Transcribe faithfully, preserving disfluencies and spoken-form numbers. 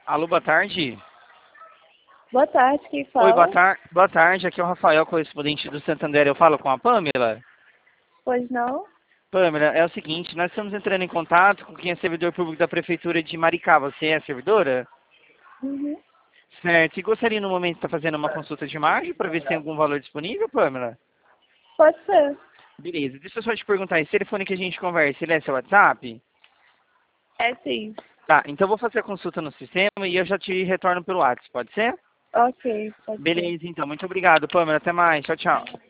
Alô, boa tarde. Boa tarde, quem fala? Oi, boa, tar boa tarde. Aqui é o Rafael, correspondente do Santander. Eu falo com a Pamela? Pois não? Pamela, é o seguinte, nós estamos entrando em contato com quem é servidor público da Prefeitura de Maricá. Você é servidora? Uhum. Certo. E gostaria no momento de estar fazendo uma consulta de imagem para ver se tem algum valor disponível, Pamela? Pode ser. Beleza. Deixa eu só te perguntar, esse telefone que a gente conversa, ele é seu WhatsApp? É sim. Tá, então eu vou fazer a consulta no sistema e eu já te retorno pelo WhatsApp, pode ser? Ok, pode ser. Beleza, então. Muito obrigado, Pamela. Até mais. Tchau, tchau.